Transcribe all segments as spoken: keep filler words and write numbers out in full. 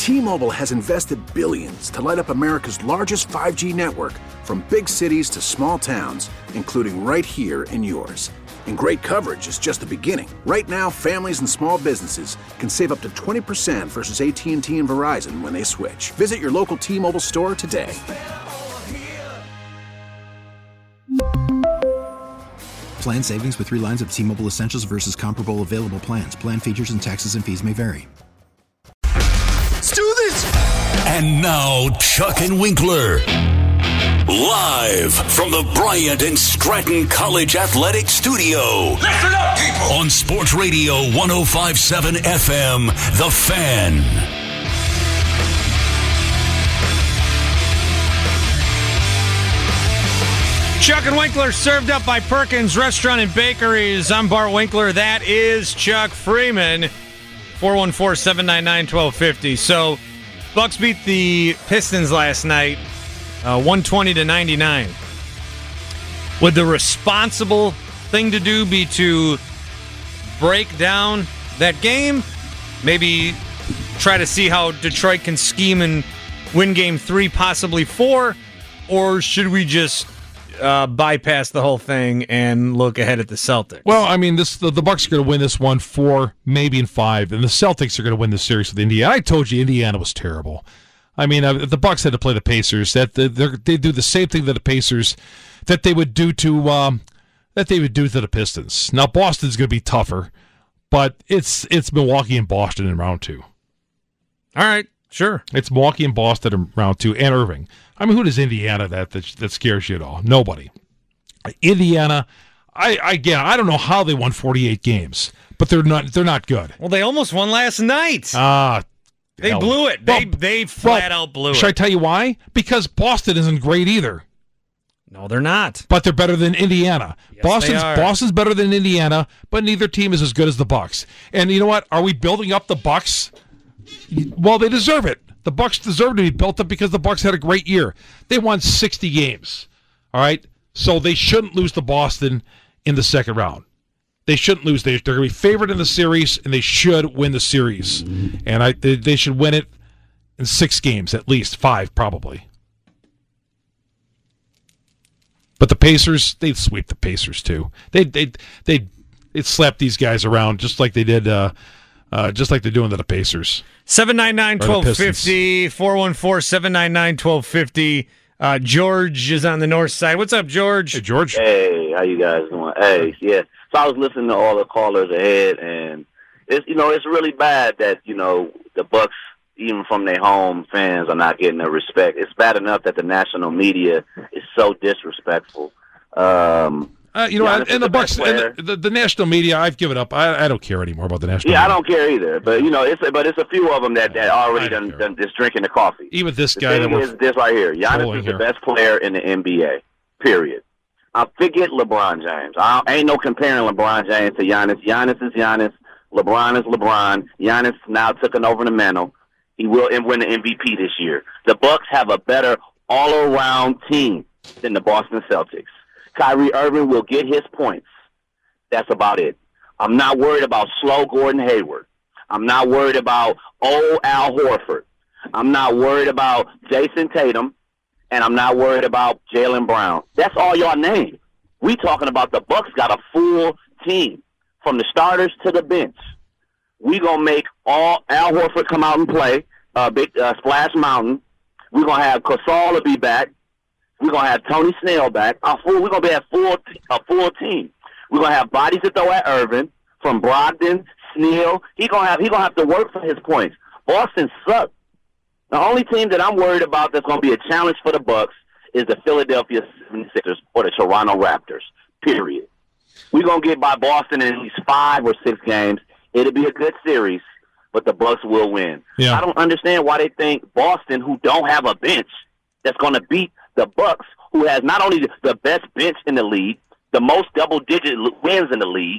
T-Mobile has invested billions to light up America's largest five G network, from big cities to small towns, including right here in yours. And great coverage is just the beginning. Right now, families and small businesses can save up to twenty percent versus A T and T and Verizon when they switch. Visit your local T-Mobile store today. Plan savings with three lines of T-Mobile Essentials versus comparable available plans. Plan features and taxes and fees may vary. Let's do this! And now, Chuck and Winkler. Live from the Bryant and Stratton College Athletic Studio. Listen up, people! On Sports Radio one oh five point seven F M, The Fan. Chuck and Winkler, served up by Perkins Restaurant and Bakeries. I'm Bart Winkler. That is Chuck Freeman. four one four, seven nine nine, one two five zero. So, Bucks beat the Pistons last night, uh, one twenty to ninety-nine. Would the responsible thing to do be to break down that game? Maybe try to see how Detroit can scheme and win game three, possibly four? Or should we just Uh, bypass the whole thing and look ahead at the Celtics? Well, I mean, this the, the Bucks are going to win this one four, maybe in five, and the Celtics are going to win the series with Indiana. I told you Indiana was terrible. I mean, uh, if the Bucks had to play the Pacers, that they they do the same thing to the Pacers that they would do to um, that they would do to the Pistons. Now, Boston's going to be tougher, but it's it's Milwaukee and Boston in round two. All right, sure. It's Milwaukee and Boston in round two, and Irving. I mean, who does Indiana that, that that scares you at all? Nobody. Indiana, I, I again, I don't know how they won forty-eight games, but they're not they're not good. Well, they almost won last night. Ah, uh, they hell. blew it. Well, they they flat well, out blew should it. I tell you why? Because Boston isn't great either. No, they're not. But they're better than Indiana. Yes, Boston's they are. Boston's better than Indiana, but neither team is as good as the Bucks. And you know what? Are we building up the Bucks? Well, they deserve it. The Bucks deserve to be built up because the Bucks had a great year. They won sixty games. All right? So they shouldn't lose to Boston in the second round. They shouldn't lose. They, they're going to be favored in the series, and they should win the series. And I they, they should win it in six games, at least. Five, probably. But the Pacers, they'd sweep the Pacers, too. They'd, they'd, they'd, they'd slap these guys around just like they did uh, uh, just like they're doing to the Pacers. seven nine nine, one two five zero, four one four, seven nine nine, one two five zero. Uh, George is on the north side. What's up, George? Hey, George. Hey, how you guys doing? Hey, yeah. So I was listening to all the callers ahead, and it's you know it's really bad that you know the Bucks, even from their home fans, are not getting the respect. It's bad enough that the national media is so disrespectful. Um, Uh, you know, Giannis and the is Bucks, the best and the, the, the national media, I've given up. I, I don't care anymore about the national Yeah, media. I don't care either. But you know, it's but it's a few of them that, that already I don't done, care. done just drinking the coffee. Even this The guy that thing was is this right here. Giannis trolling is the here. best player in the N B A. Period. I forget LeBron James. I ain't no comparing LeBron James to Giannis. Giannis is Giannis. LeBron is LeBron. Giannis now taking over the mantle. He will win the M V P this year. The Bucks have a better all-around team than the Boston Celtics. Kyrie Irving will get his points. That's about it. I'm not worried about slow Gordon Hayward. I'm not worried about old Al Horford. I'm not worried about Jason Tatum. And I'm not worried about Jaylen Brown. That's all y'all name. We talking about the Bucks got a full team from the starters to the bench. We gonna make all Al Horford come out and play. Uh, big uh, Splash Mountain. We gonna have Gasol be back. We gonna have Tony Snell back. Our full. We gonna be a full a full team. We gonna have bodies to throw at Irvin from Brogdon, Snell. He gonna have he gonna have to work for his points. Boston sucks. The only team that I'm worried about that's going to be a challenge for the Bucks is the Philadelphia seventy-sixers or the Toronto Raptors, period. We're going to get by Boston in at least five or six games. It'll be a good series, but the Bucks will win. Yeah. I don't understand why they think Boston, who don't have a bench, that's going to beat the Bucks, who has not only the best bench in the league, the most double-digit wins in the league,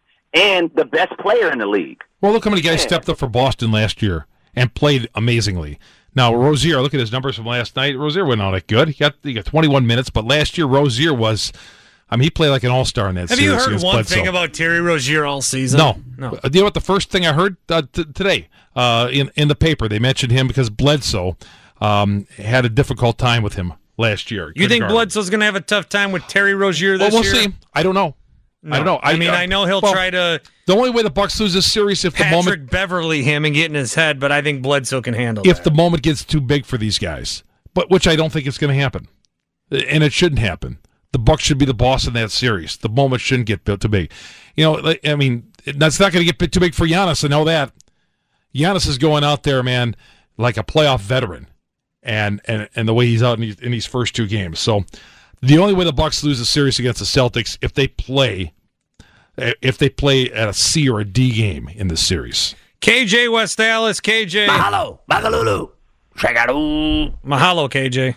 and the best player in the league. Well, look how many guys Man. stepped up for Boston last year and played amazingly. Now, Rozier, look at his numbers from last night. Rozier wasn't all that good. He got he got twenty-one minutes, but last year Rozier was I mean, he played like an all-star in that Have series. you heard against one Bledsoe. thing about Terry Rozier all season? No. No. Uh, you know what? The first thing I heard uh, t- today uh, in in the paper, they mentioned him because Bledsoe um, had a difficult time with him last year. You think guard him. Bledsoe's going to have a tough time with Terry Rozier this Well, we'll year? see. I don't know. No. I don't know. I, mean, I know he'll well, try to The only way the Bucks lose this series if the Patrick moment Beverly him and get in his head, but I think Bledsoe can handle if that. the moment gets too big for these guys, but which I don't think it's going to happen, and it shouldn't happen. The Bucks should be the boss in that series. The moment shouldn't get too big. You know, like, I mean, that's not going to get too big for Giannis. I know that. Giannis is going out there, man, like a playoff veteran, and and, and the way he's out in these, in these first two games. So the only way the Bucks lose a series against the Celtics if they play, if they play at a C or a D game in this series. K J West Dallas, K J. Mahalo, Bagalulu, Shagadu. Mahalo, K J.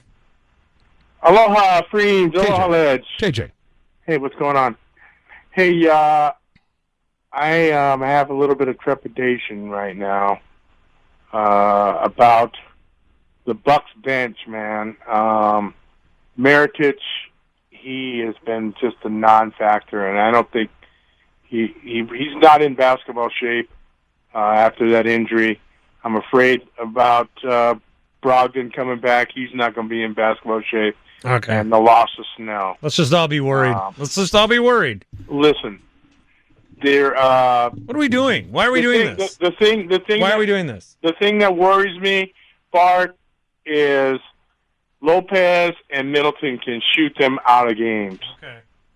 Aloha, Freems. K J. Aloha, Ledge. J J. Hey, what's going on? Hey, uh, I um, have a little bit of trepidation right now uh, about the Bucks bench, man. Um, Mirotic, he has been just a non-factor, and I don't think he, he he's not in basketball shape uh, after that injury. I'm afraid about uh, Brogdon coming back. He's not going to be in basketball shape. Okay. And the loss of Snell. Let's just all be worried. Um, Let's just all be worried. Listen, there. Uh, What are we doing? Why are we the doing thing, this? The, the thing, the thing. Why that, are we doing this? The thing that worries me, Bart, is Lopez and Middleton can shoot them out of games. Okay.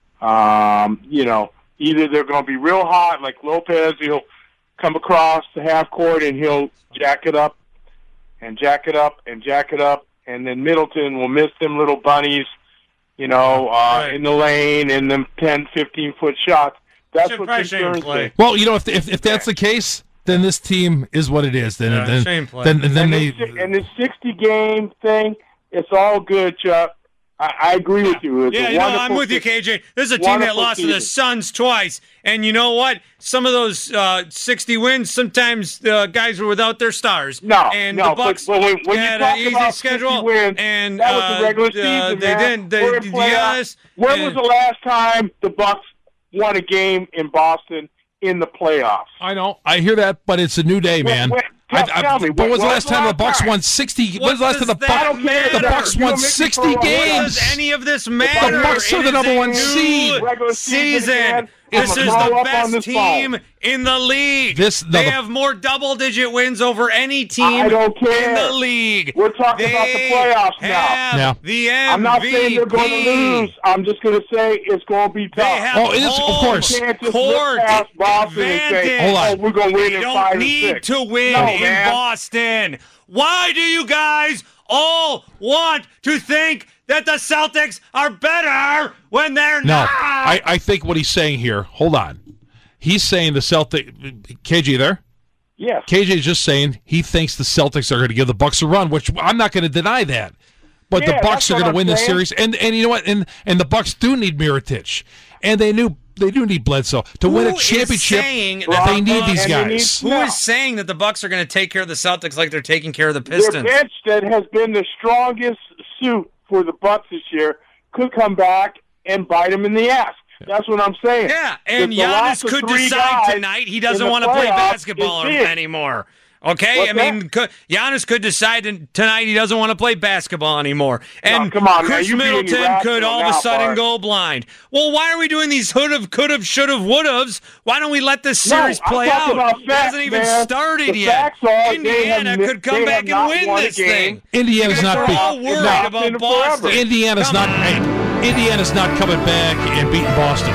Um, you know, either they're going to be real hot, like Lopez, he'll come across the half court and he'll jack it up and jack it up and jack it up. And then Middleton will miss them little bunnies, you know, uh, Right. in the lane and them ten, fifteen-foot shots. That's Should what probably Shane concerns play. me. Well, you know, if if, if that's the case, then this team is what it is. Then Yeah, then Shane play. then, then And they. this, and this sixty-game thing, it's all good, Chuck. I, I agree with you. It's Yeah, a you know, wonderful I'm with you, se- K J. This is a team that wonderful lost to the season. Suns twice. And you know what? Some of those uh, sixty wins, sometimes the guys were without their stars. No, and no, the Bucks but, but when, when you had talk an easy about schedule. sixty wins, and that was uh, the regular uh, season, they man. didn't. They, We're in playoffs. yes, When and- was the last time the Bucks won a game in Boston in the playoffs? I know. I hear that, but it's a new day, man. When- I, tell- I, tell me, when when- was the when last time the Bucks time? won sixty? What When was the last time does the that Bucks? matter? The Bucks You won don't make me sixty throw up. Does games. any of this matter? Bucks are It the is number a one new seed. Regular season season. again. This I'm is gonna the throw up on best this team phone. in the league. This- no, they the- have more double-digit wins over any team I don't care. in the league. We're talking they about the playoffs now. have Yeah. the M V P. I'm not saying they're going to lose. I'm just going to say it's going to be They tough. have Oh, it is- of home course. You can't just court look past Boston and say, advantage. Hold on. oh, we're going to win They in don't five or need six. to win No, in man. Boston. Why do you guys all want to think that the Celtics are better when they're No, not? I, I think what he's saying here. Hold on. He's saying the Celtic. K J there. Yes. K J's just saying he thinks the Celtics are going to give the Bucks a run, which I'm not going to deny that. But Yeah, the Bucks that's are what going I'm to win this saying. series, and and you know what? And and the Bucks do need Mirotic, and they knew they do need Bledsoe to win a Who is championship. saying They that- need these and they need guys. Who No. is saying that the Bucks are going to take care of the Celtics like they're taking care of the Their Pistons? bench that has been the strongest suit for the Bucks this year could come back and bite them in the ass. That's what I'm saying. Yeah, and With the loss Giannis of could three decide guys tonight he in doesn't the want to play playoffs basketball is big. anymore. Okay, What's I mean, could, Giannis could decide t- tonight he doesn't want to play basketball anymore, and No, come on, man, Chris you're being Middleton could irrational all of a now, sudden Bart. go blind. Well, why are we doing these hould have, could have, should have, would haves? Why don't we let this No, series I'm play talking out? about It facts, hasn't even man. started The yet. facts are they Indiana have- could come they back have and not win won a this game. thing. Indiana's You guys not are beat. all worried Not about been Boston. forever. Indiana's Come not. on. Hey, Indiana's not coming back and beating Boston.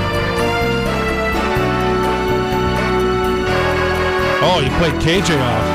Oh, you played K J off.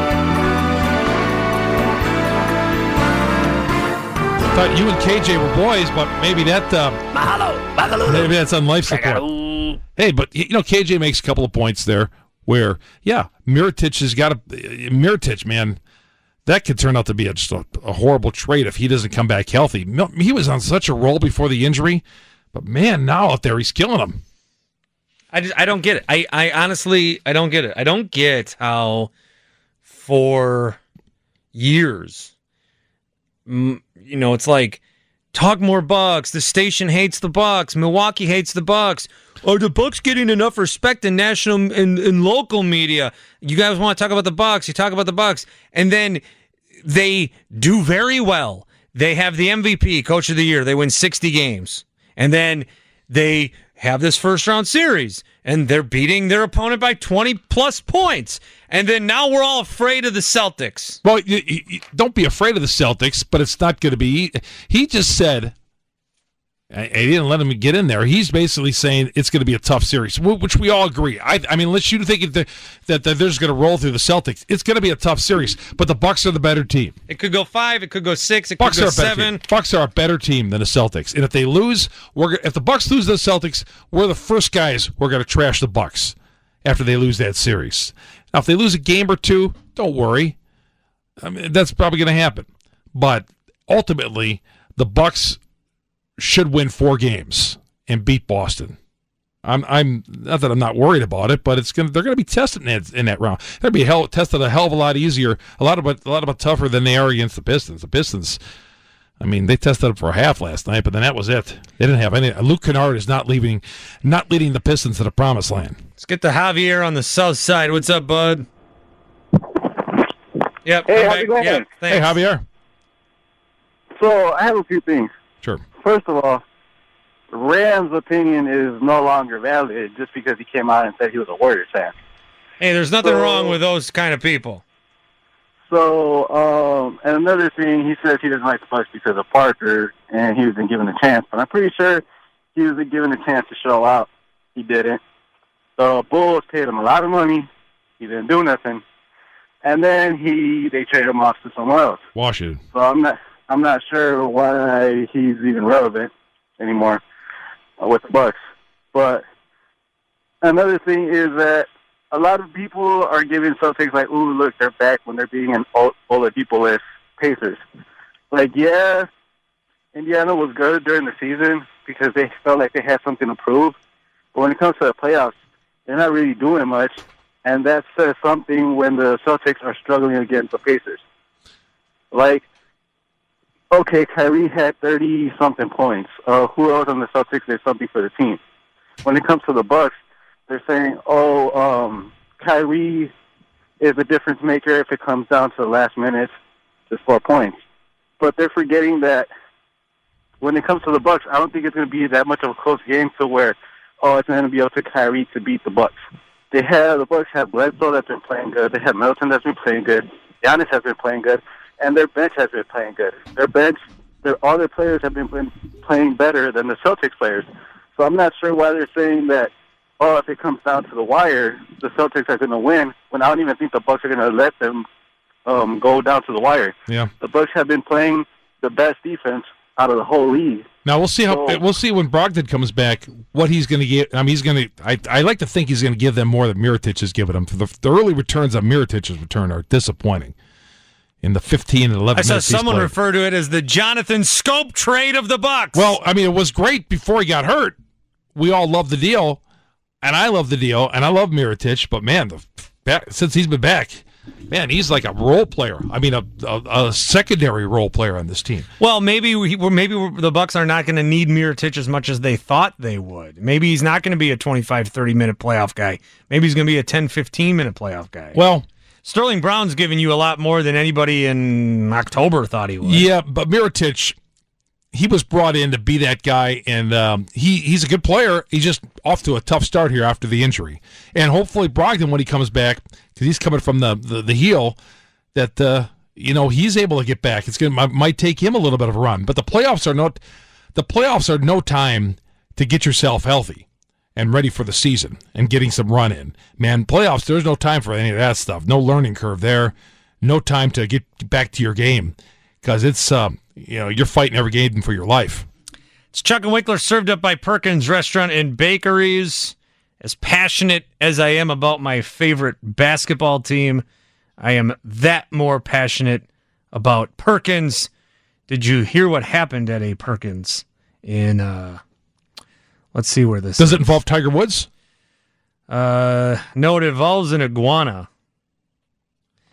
Thought you and K J were boys, but maybe that uh, Mahalo, Bagalulu. maybe that's on life support. Hey, but you know, K J makes a couple of points there where, yeah, Mirotic has got a Mirotic, man. That could turn out to be a, just a, a horrible trade if he doesn't come back healthy. Mil- He was on such a roll before the injury, but man, now out there he's killing them. I just I don't get it. I, I honestly I don't get it. I don't get how for years, mm, you know, it's like talk more Bucks. The station hates the Bucks. Milwaukee hates the Bucks. Are the Bucks getting enough respect in national and in, in local media? You guys want to talk about the Bucks? You talk about the Bucks, and then they do very well. They have the M V P, Coach of the Year. They win sixty games, and then they have this first round series, and they're beating their opponent by twenty plus points. And then now we're all afraid of the Celtics. Well, you, you, don't be afraid of the Celtics, but it's not going to be. He just said, he didn't let him get in there. He's basically saying it's going to be a tough series, which we all agree. I, I mean, unless you think that, that, that they're just going to roll through the Celtics, it's going to be a tough series. But the Bucks are the better team. It could go five. It could go six. It Bucks could go are a better seven. Team. Bucks are a better team than the Celtics. And if they lose, we're if the Bucks lose to the Celtics, we're the first guys we're going to trash the Bucks after they lose that series. Now, if they lose a game or two, don't worry. I mean, that's probably going to happen. But ultimately, the Bucks should win four games and beat Boston. I'm I'm not that I'm not worried about it, but it's gonna they're gonna be tested in that, in that round. They're gonna be hell, tested a hell of a lot easier, a lot of a lot of tougher than they are against the Pistons. The Pistons, I mean, they tested them for a half last night, but then that was it. They didn't have any. Luke Kennard is not leaving, not leading the Pistons to the promised land. Let's get to Javier on the south side. What's up, bud? Yep. Hey, how's okay. it going? Yep, Hey, Javier. So I have a few things. Sure. First of all, Rand's opinion is no longer valid just because he came out and said he was a Warriors fan. Hey, there's nothing So- wrong with those kind of people. So, um, and another thing, he says he doesn't like the Bucks because of Parker, and he wasn't given a chance. But I'm pretty sure he wasn't given a chance to show out. He didn't. The Bulls paid him a lot of money. He didn't do nothing. And then he they traded him off to somewhere else. Washington. So I'm not I'm not sure why he's even relevant anymore uh, with the Bucks. But another thing is that a lot of people are giving Celtics like, ooh, look, they're back when they're being an Oladipo-less Pacers. Like, yeah, Indiana was good during the season because they felt like they had something to prove. But when it comes to the playoffs, they're not really doing much. And that says something when the Celtics are struggling against the Pacers. Like, okay, Kyrie had thirty-something points. Uh, who else on the Celtics did something for the team? When it comes to the Bucks, they're saying, oh, um, Kyrie is a difference maker if it comes down to the last minute to score points. But they're forgetting that when it comes to the Bucks, I don't think it's going to be that much of a close game to where, oh, it's going to be up to Kyrie to beat the Bucks. They have the Bucks have Bledsoe that's been playing good. They have Middleton that's been playing good. Giannis has been playing good, and their bench has been playing good. Their bench, their all their players have been playing, playing better than the Celtics players. So I'm not sure why they're saying that, oh, if it comes down to the wire, the Celtics are going to win, when I don't even think the Bucks are going to let them um, go down to the wire. Yeah. The Bucks have been playing the best defense out of the whole league. Now we'll see how So- we'll see when Brogdon comes back what he's going to get. I mean, he's going to. I I like to think he's going to give them more than Mirotic has given them. The, the early returns on Mirotic's return are disappointing. In the fifteen and eleven I saw minutes he's someone played. refer to it as the Jonathan Scope trade of the Bucks. Well, I mean, it was great before he got hurt. We all love the deal, and I love the deal, and I love Mirotic. But man, the back, since he's been back, man, he's like a role player. I mean, a, a, a secondary role player on this team. Well, maybe we, maybe the Bucks are not going to need Mirotic as much as they thought they would. Maybe he's not going to be a twenty-five, thirty-minute playoff guy. Maybe he's going to be a ten, fifteen-minute playoff guy. Well, Sterling Brown's giving you a lot more than anybody in October thought he would. yeah, but Mirotic, he was brought in to be that guy, and um, he he's a good player. He's just off to a tough start here after the injury. And hopefully Brogdon, when he comes back, because he's coming from the, the, the heel, that uh, you know he's able to get back. It's gonna might take him a little bit of a run, but the playoffs are not the playoffs are no time to get yourself healthy and ready for the season and getting some run in. Man, playoffs, there's no time for any of that stuff. No learning curve there. No time to get back to your game because it's uh, you know you're fighting every game for your life. It's Chuck and Winkler, served up by Perkins Restaurant and Bakeries. As passionate as I am about my favorite basketball team, I am that more passionate about Perkins. Did you hear what happened at a Perkins in, uh, let's see where this Does is. it involve Tiger Woods? Uh, no, it involves an iguana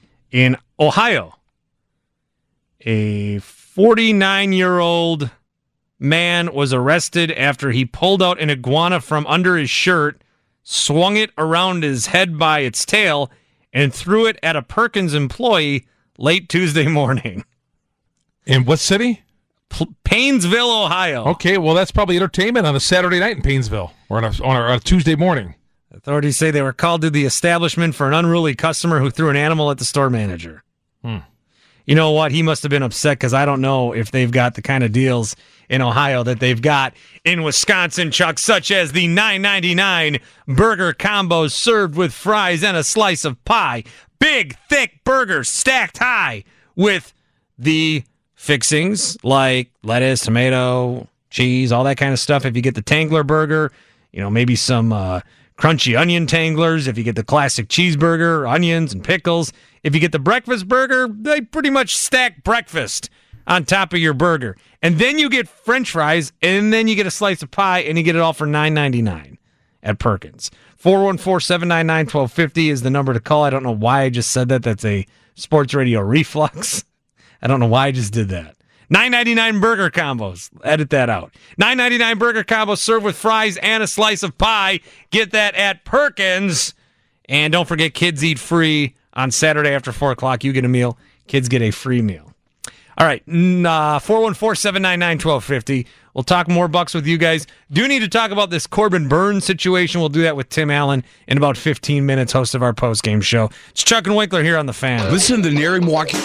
in Ohio. A forty-nine-year-old man was arrested after he pulled out an iguana from under his shirt, swung it around his head by its tail, and threw it at a Perkins employee late Tuesday morning. In what city? P- Paynesville, Ohio. Okay, well, that's probably entertainment on a Saturday night in Paynesville or on a, on a, on a Tuesday morning. Authorities say they were called to the establishment for an unruly customer who threw an animal at the store manager. Hmm. You know what? He must have been upset because I don't know if they've got the kind of deals in Ohio that they've got in Wisconsin, Chuck, such as the nine ninety-nine burger combos served with fries and a slice of pie. Big, thick burgers stacked high with the fixings like lettuce, tomato, cheese, all that kind of stuff. If you get the Tangler burger, you know, maybe some uh, crunchy onion tanglers. If you get the classic cheeseburger, onions and pickles. If you get the breakfast burger, they pretty much stack breakfast on top of your burger. And then you get French fries, and then you get a slice of pie, and you get it all for nine ninety-nine at Perkins. four one four, seven nine nine, one two five zero is the number to call. I don't know why I just said that. That's a sports radio reflux. I don't know why I just did that. nine ninety-nine burger combos. Edit that out. nine ninety-nine burger combos served with fries and a slice of pie. Get that at Perkins. And don't forget, kids eat free on Saturday after four o'clock. You get a meal. Kids get a free meal. All right. Uh, four one four, seven nine nine, one two five zero. We'll talk more Bucks with you guys. Do need to talk about this Corbin Burns situation. We'll do that with Tim Allen in about fifteen minutes, host of our postgame show. It's Chuck and Winkler here on The Fan. Listen to Nary Milwaukee.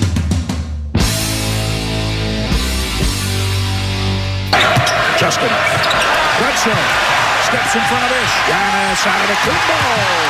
Justin. Bledsoe steps in front of Ish. Giannis out of the combo.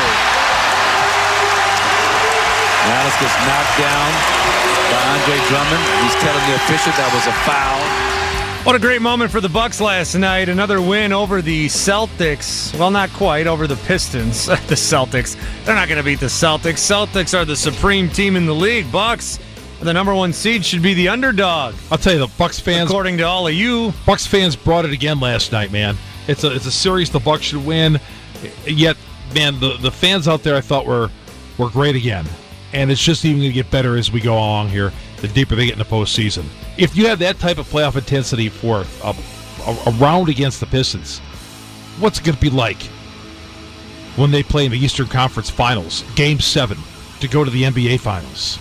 Giannis gets knocked down by Andre Drummond. He's telling the official that was a foul. What a great moment for the Bucks last night. Another win over the Celtics. Well, not quite, over the Pistons. The Celtics. They're not going to beat the Celtics. Celtics are the supreme team in the league. Bucks, the number one seed, should be the underdog. I'll tell you, the Bucks fans, according to all of you, Bucks fans brought it again last night, man. It's a it's a series the Bucks should win. Yet, man, the, the fans out there I thought were were great again. And it's just even going to get better as we go along here, the deeper they get in the postseason. If you have that type of playoff intensity for a, a, a round against the Pistons, what's it going to be like when they play in the Eastern Conference Finals, Game seven, to go to the N B A Finals?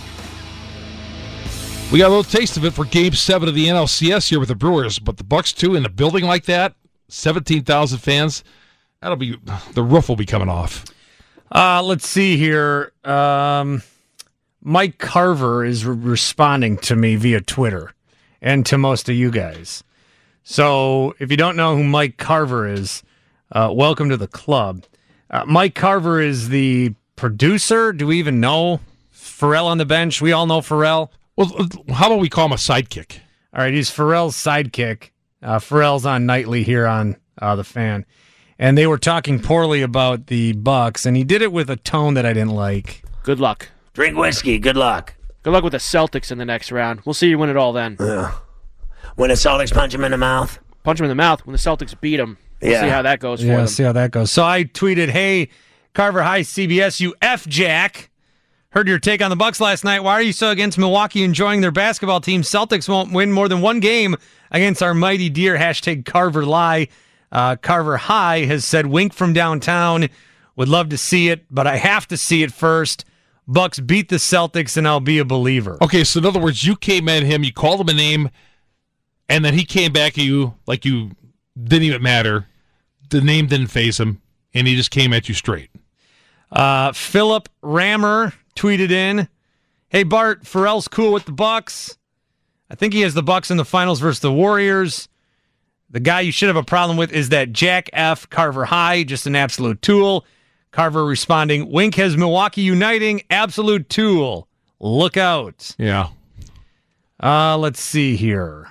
We got a little taste of it for Game seven of the N L C S here with the Brewers, but the Bucks, too, in a building like that, seventeen thousand fans, that'll be the roof will be coming off. Uh, let's see here. Um... Mike Carver is re- responding to me via Twitter and to most of you guys. So if you don't know who Mike Carver is, uh, welcome to the club. Uh, Mike Carver is the producer. Do we even know Pharrell on the bench? We all know Pharrell. Well, how about we call him a sidekick? All right, he's Pharrell's sidekick. Uh, Pharrell's on nightly here on uh, The Fan. And they were talking poorly about the Bucks, and he did it with a tone that I didn't like. Good luck. Drink whiskey. Good luck. Good luck with the Celtics in the next round. We'll see you win it all then. Yeah. When the Celtics punch him in the mouth. Punch him in the mouth when the Celtics beat him. We'll yeah. see how that goes for yeah, them. Yeah, see how that goes. So I tweeted, hey, Carver, hi, C B S, you F-Jack. Heard your take on the Bucks last night. Why are you so against Milwaukee enjoying their basketball team? Celtics won't win more than one game against our mighty deer. Hashtag Carver lie. Uh, Carver High has said, wink from downtown. Would love to see it, but I have to see it first. Bucks beat the Celtics, and I'll be a believer. Okay, so in other words, you came at him, you called him a name, and then he came back at you like you didn't even matter. The name didn't faze him, and he just came at you straight. Uh, Philip Rammer tweeted in, hey, Bart, Pharrell's cool with the Bucks. I think he has the Bucks in the finals versus the Warriors. The guy you should have a problem with is that Jack F. Carver High, just an absolute tool. Carver responding, Wink has Milwaukee uniting, absolute tool. Look out. Yeah. Uh, let's see here.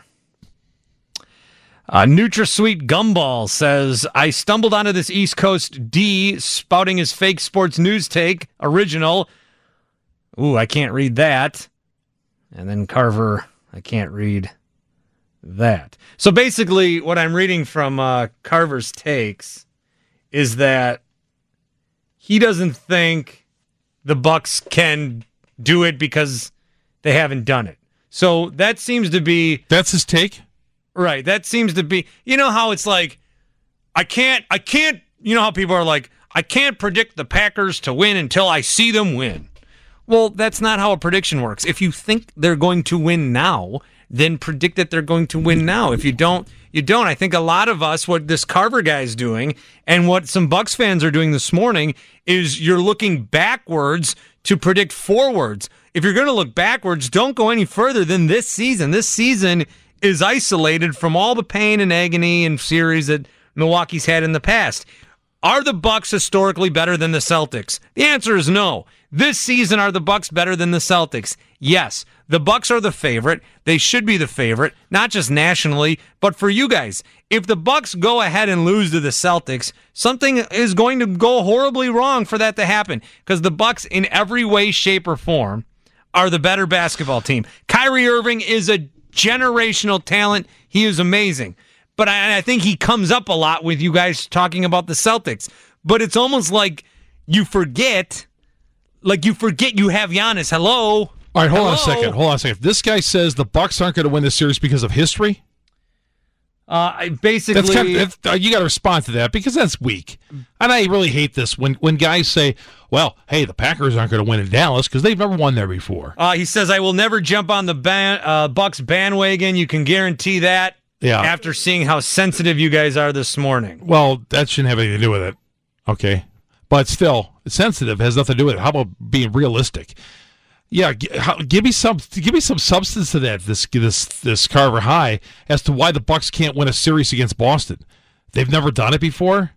Uh, NutraSweet Gumball says, I stumbled onto this East Coast D spouting his fake sports news take, original. Ooh, I can't read that. And then Carver, I can't read that. So basically, what I'm reading from uh, Carver's takes is that he doesn't think the Bucks can do it because they haven't done it. So that seems to be... That's his take? Right. That seems to be, you know how it's like, I can't, I can't, you know how people are like, I can't predict the Packers to win until I see them win. Well, that's not how a prediction works. If you think they're going to win now, then predict that they're going to win now. If you don't, you don't. I think a lot of us, what this Carver guy is doing and what some Bucs fans are doing this morning is you're looking backwards to predict forwards. If you're going to look backwards, don't go any further than this season. This season is isolated from all the pain and agony and series that Milwaukee's had in the past. Are the Bucs historically better than the Celtics? The answer is no. This season, are the Bucs better than the Celtics? Yes. The Bucs are the favorite. They should be the favorite, not just nationally, but for you guys. If the Bucs go ahead and lose to the Celtics, something is going to go horribly wrong for that to happen, because the Bucs, in every way, shape, or form, are the better basketball team. Kyrie Irving is a generational talent. He is amazing. But I, I think he comes up a lot with you guys talking about the Celtics. But it's almost like you forget, like you forget you have Giannis. Hello? All right, hold Hello? on a second. Hold on a second. If this guy says the Bucs aren't going to win this series because of history, uh, I basically, that's kind of, that's, uh, you got to respond to that because that's weak. And I really hate this when, when guys say, well, hey, the Packers aren't going to win in Dallas because they've never won there before. Uh, he says, I will never jump on the ban- uh, Bucs bandwagon. You can guarantee that. Yeah. After seeing how sensitive you guys are this morning. Well, that shouldn't have anything to do with it. Okay. But still, sensitive has nothing to do with it. How about being realistic? Yeah, g- how, give me some give me some substance to that, this this this Carver High, as to why the Bucs can't win a series against Boston. They've never done it before.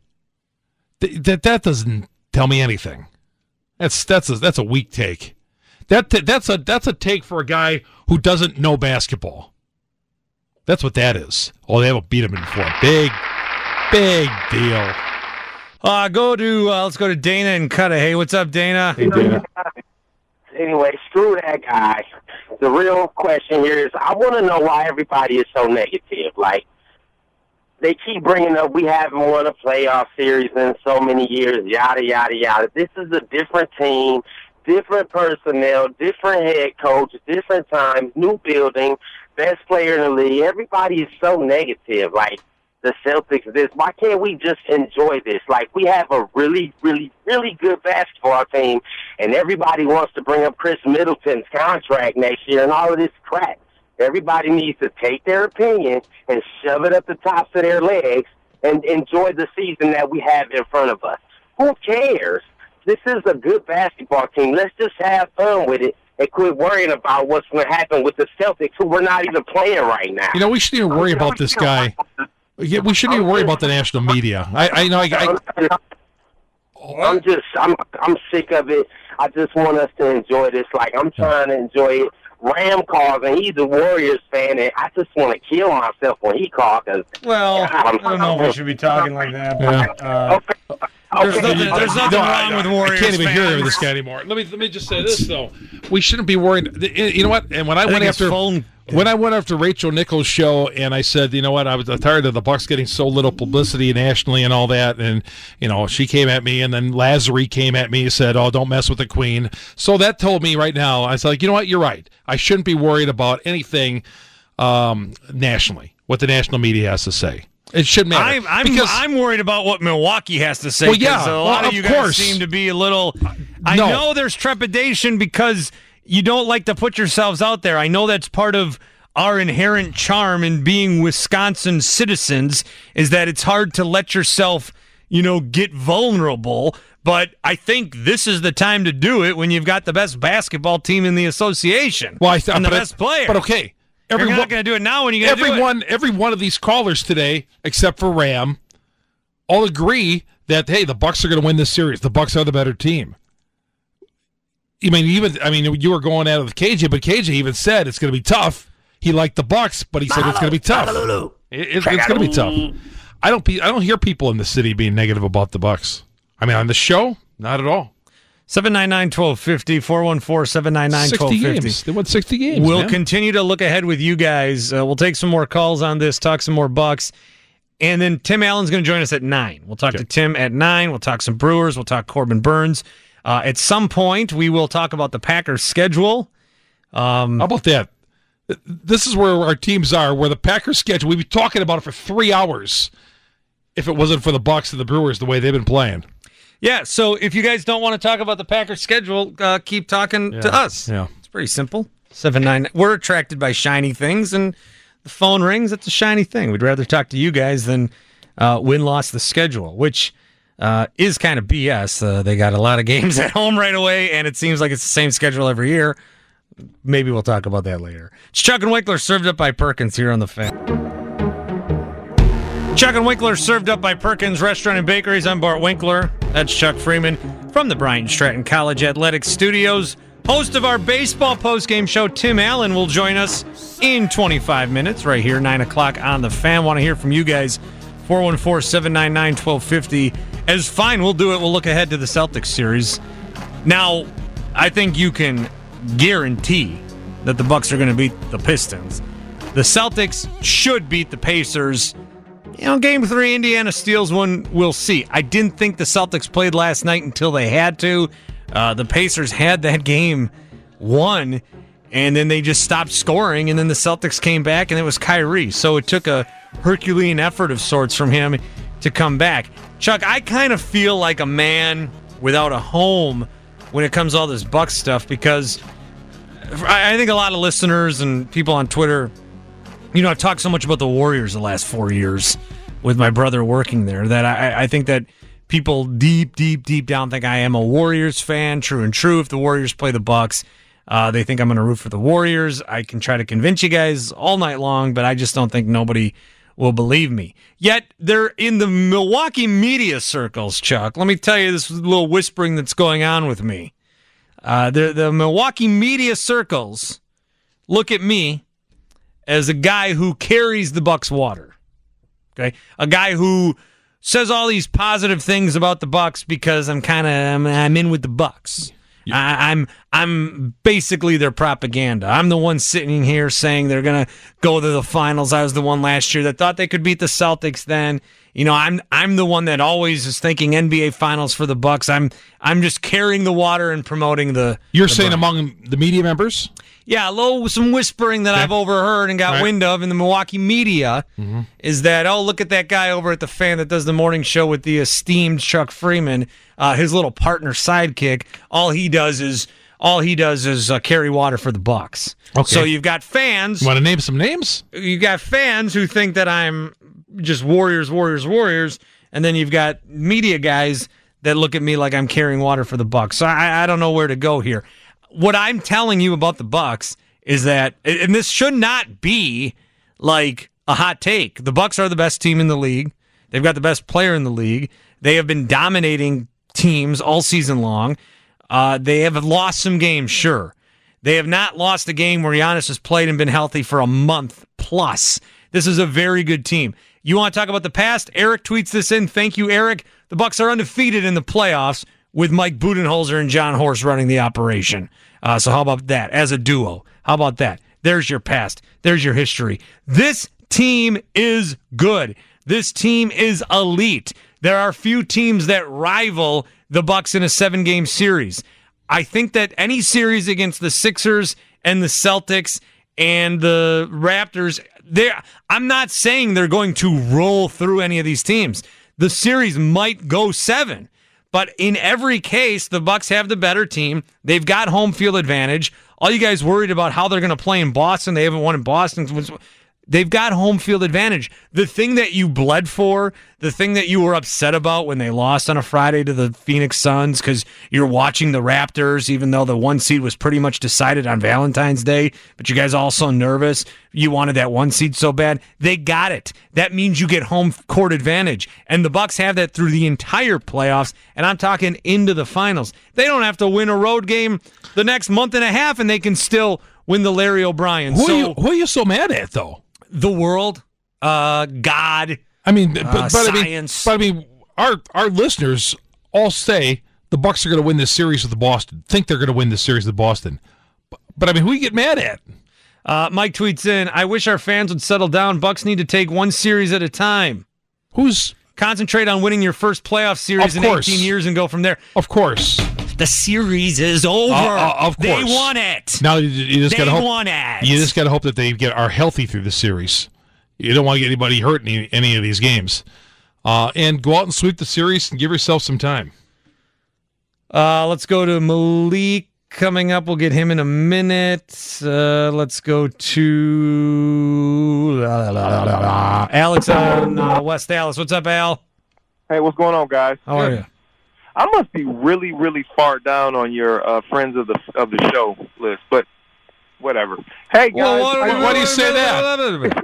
Th- that that doesn't tell me anything. That's that's a, that's a weak take. That t- that's a that's a take for a guy who doesn't know basketball. That's what that is. Oh, they haven't beat him before. Big, big deal. Uh, go to uh, let's go to Dana and Cudahy. What's up, Dana? Hey, Dana. Anyway, screw that guy. The real question here is, I want to know why everybody is so negative. Like, they keep bringing up, we haven't won a playoff series in so many years, yada, yada, yada. This is a different team, different personnel, different head coach, different time, new building, best player in the league. Everybody is so negative. Like, the Celtics, this. Why can't we just enjoy this? Like, we have a really, really, really good basketball team, and everybody wants to bring up Chris Middleton's contract next year and all of this crap. Everybody needs to take their opinion and shove it up the tops of their legs and enjoy the season that we have in front of us. Who cares? This is a good basketball team. Let's just have fun with it and quit worrying about what's going to happen with the Celtics, who we're not even playing right now. You know, we shouldn't even worry about this guy. Yeah, we shouldn't even worry about the national media. I, I know. I, I, I'm just, I'm, I'm sick of it. I just want us to enjoy this. Like, I'm trying to enjoy it. Ram calls, and he's a Warriors fan, and I just want to kill myself when he calls. Cause, well, God, I don't know if we should be talking like that. Yeah. But, uh, there's okay. nothing, there's nothing No, wrong I, with I, Warriors I can't even fans. hear this guy anymore. Let me let me just say this though: we shouldn't be worried. You know what? And when I, I went think his after phone- when I went after Rachel Nichols' show, and I said, you know what, I was tired of the Bucs getting so little publicity nationally and all that, and you know, she came at me, and then Lazary came at me and said, oh, don't mess with the Queen. So that told me right now, I was like, you know what, you're right. I shouldn't be worried about anything um, nationally, what the national media has to say. It shouldn't matter. I'm I'm, because, I'm worried about what Milwaukee has to say. Well, yeah, 'cause a lot well, of you of guys course. seem to be a little. I no. know there's trepidation because you don't like to put yourselves out there. I know that's part of our inherent charm in being Wisconsin citizens, is that it's hard to let yourself, you know, get vulnerable. But I think this is the time to do it when you've got the best basketball team in the association. Well, I th- and the but I- best player. But okay. You're Every not one- going to do it now when you're going to do it. Everyone, every one of these callers today, except for Ram, all agree that hey, the Bucs are going to win this series. The Bucs are the better team. I mean, even I mean, you were going at it with K J, but K J even said it's going to be tough. He liked the Bucs, but he said it's going to be tough. It, it's it's going to be tough. I don't. Be, I don't hear people in the city being negative about the Bucs. I mean, on the show, not at all. seven nine nine, one two five zero, four one four, seven nine nine, one two sixty five zero. games. They won sixty games. We'll man. continue to look ahead with you guys. Uh, we'll take some more calls on this, talk some more Bucks. And then Tim Allen's going to join us at nine. We'll talk Okay. to Tim at nine. We'll talk some Brewers. We'll talk Corbin Burns. Uh, at some point, we will talk about the Packers' schedule. Um, How about that? This is where our teams are, where the Packers schedule, we'd be talking about it for three hours if it wasn't for the Bucs and the Brewers the way they've been playing. Yeah, so if you guys don't want to talk about the Packers schedule, uh, keep talking Yeah, to us. yeah. It's pretty simple. Seven nine. We're attracted by shiny things, and the phone rings. It's a shiny thing. We'd rather talk to you guys than uh, win-loss the schedule, which uh, is kind of B S. Uh, they got a lot of games at home right away, and it seems like it's the same schedule every year. Maybe we'll talk about that later. It's Chuck and Winkler, served up by Perkins here on the Fan. Chuck and Winkler, served up by Perkins Restaurant and Bakeries. I'm Bart Winkler. That's Chuck Freeman from the Bryant Stratton College Athletics Studios. Host of our baseball postgame show, Tim Allen, will join us in twenty-five minutes right here, nine o'clock on the Fan. Want to hear from you guys, four one four, seven nine nine, one two five zero. As fine, we'll do it. We'll look ahead to the Celtics series. Now, I think you can guarantee that the Bucks are going to beat the Pistons. The Celtics should beat the Pacers. You know, game three, Indiana steals one. We'll see. I didn't think the Celtics played last night until they had to. Uh, the Pacers had that game won, and then they just stopped scoring, and then the Celtics came back, and it was Kyrie. So it took a Herculean effort of sorts from him to come back. Chuck, I kind of feel like a man without a home when it comes to all this Bucks stuff, because I think a lot of listeners and people on Twitter, you know, I've talked so much about the Warriors the last four years with my brother working there that I, I think that people deep, deep, deep down think I am a Warriors fan, true and true. If the Warriors play the Bucks, uh, they think I'm going to root for the Warriors. I can try to convince you guys all night long, but I just don't think nobody will believe me. Yet they're in the Milwaukee media circles, Chuck. Let me tell you this little whispering that's going on with me. Uh, the, the Milwaukee media circles look at me as a guy who carries the Bucks water. Okay, a guy who says all these positive things about the Bucks because I'm kind of I'm, I'm in with the Bucks. I, I'm I'm basically their propaganda. I'm the one sitting here saying they're gonna go to the finals. I was the one last year that thought they could beat the Celtics. Then you know I'm I'm the one that always is thinking N B A Finals for the Bucks. I'm I'm just carrying the water and promoting the. You're the saying brand. among the media members? Yeah, a little some whispering that Okay. I've overheard and got Right. wind of in the Milwaukee media Mhm. is that, oh, look at that guy over at the Fan that does the morning show with the esteemed Chuck Freeman, uh, his little partner sidekick. All he does is all he does is uh, carry water for the Bucks. Okay. So you've got fans. You want to name some names? You've got fans who think that I'm just Warriors, Warriors, Warriors, and then you've got media guys that look at me like I'm carrying water for the Bucks. So I, I don't know where to go here. What I'm telling you about the Bucks is that, and this should not be like a hot take. The Bucks are the best team in the league. They've got the best player in the league. They have been dominating teams all season long. Uh, they have lost some games, sure. They have not lost a game where Giannis has played and been healthy for a month plus. This is a very good team. You want to talk about the past? Eric tweets this in. Thank you, Eric. The Bucks are undefeated in the playoffs with Mike Budenholzer and John Horst running the operation. Uh, so how about that as a duo? How about that? There's your past. There's your history. This team is good. This team is elite. There are few teams that rival the Bucks in a seven-game series. I think that any series against the Sixers and the Celtics and the Raptors, they're, I'm not saying they're going to roll through any of these teams. The series might go seven. But in every case, the Bucks have the better team. They've got home field advantage. All you guys worried about how they're going to play in Boston. They haven't won in Boston. They've got home field advantage. The thing that you bled for, the thing that you were upset about when they lost on a Friday to the Phoenix Suns because you're watching the Raptors, even though the one seed was pretty much decided on Valentine's Day, but you guys all so nervous. You wanted that one seed so bad. They got it. That means you get home court advantage. And the Bucks have that through the entire playoffs, and I'm talking into the finals. They don't have to win a road game the next month and a half, and they can still win the Larry O'Brien. Who, so, are you, who are you so mad at, though? The world, uh, God. I mean, but, uh, but I mean, science. but I mean, our our listeners all say the Bucks are going to win this series with Boston. Think they're going to win this series with Boston. But, but I mean, who you get mad at? Uh, Mike tweets in, I wish our fans would settle down. Bucks need to take one series at a time. Who's Concentrate on winning your first playoff series Of in course. eighteen years and go from there. Of course. The series is over. Uh, uh, of course. They won it. Now you, you just They gotta hope, won it. You just got to hope that they get are healthy through the series. You don't want to get anybody hurt in any, any of these games. Uh, and go out and sweep the series and give yourself some time. Uh, let's go to Malik coming up. We'll get him in a minute. Uh, let's go to la, la, la, la, la. Alex on uh, West Dallas. What's up, Al? Hey, what's going on, guys? How are you? I must be really, really far down on your uh, friends of the of the show list, but whatever. Hey, guys. Well, why, why, why do you say that?